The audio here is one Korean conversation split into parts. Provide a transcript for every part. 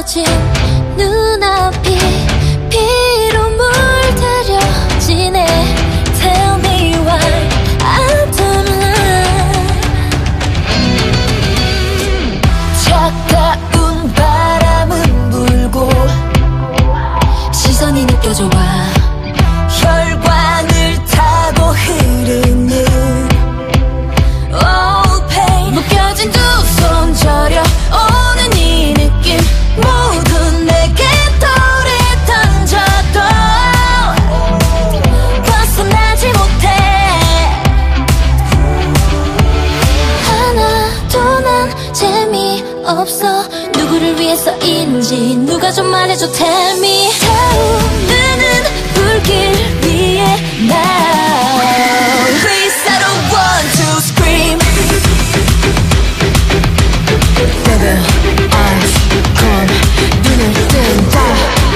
펼쳐진 눈앞이 피로 물들여지네. Tell me why I don't lie. 차가운 바람은 불고 시선이 느껴져 와. 혈관을 타고 흐르는 Oh pain. 묶여진 두 손 저려오는 이 느낌 모두 내게 돌을 던져도 벗어나지 못해. 하나도 난 재미없어. 누구를 위해서인지 누가 좀 말해줘. Tell me. 타오르는 불길 위에 now Please I don't want to scream. Baby eyes come. 눈을 뜬다.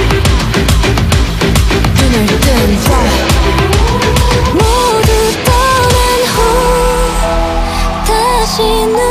눈을 뜬다. 모두 떠난 후 다시